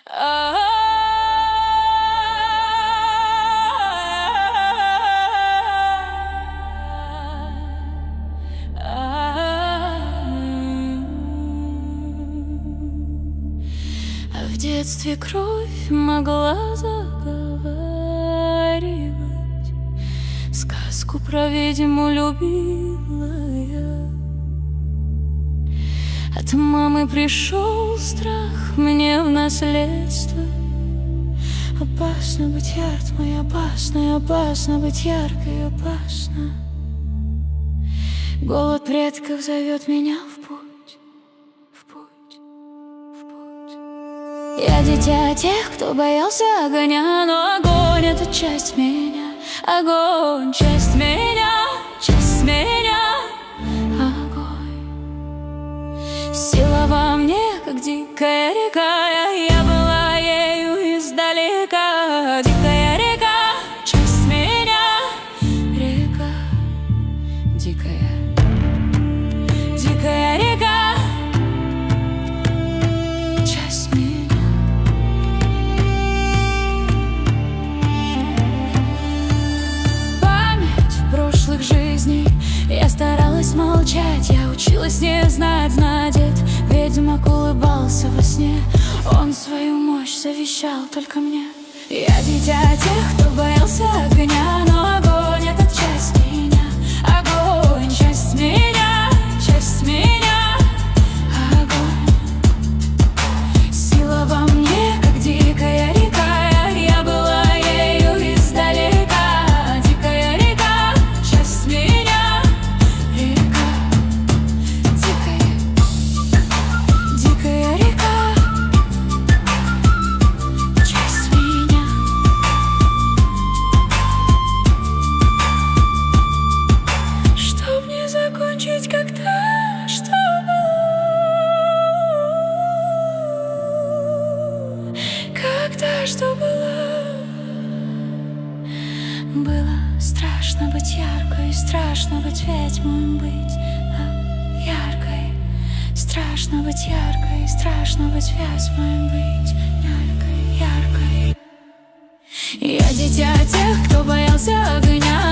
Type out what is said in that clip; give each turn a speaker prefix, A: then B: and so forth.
A: В детстве кровь могла заговаривать, сказку про ведьму любила я. От мамы пришел страх мне в наследство. Опасно быть яркой, опасно, опасно быть яркой, опасно. Голод предков зовет меня в путь, в путь, в путь. Я дитя тех, кто боялся огня, но огонь — это часть меня. Огонь — часть меня, часть меня. Огонь. Сила во мне, как дикая река, я была ею издалека. Дикая река, часть меня. Река, дикая, дикая река, часть меня. Память прошлых жизней, я старалась молчать, я училась не знать, знать. Дед ведьмак улыбался во сне, он свою мощь завещал только мне. Я дитя тех, кто боялся огня, но огонь — это часть меня. Огонь — часть меня, часть меня. Огонь. Сила во мне, как дикая река, я была ею издалека. Дикая река, часть меня. Река, дикая, дикая река, часть меня. Чтоб не закончить как-то, что было, когда что было. Было страшно быть яркой, страшно быть ведьмой, быть яркой. Страшно быть яркой, страшно быть ведьмой, быть яркой, яркой. Я дитя тех, кто боялся огня,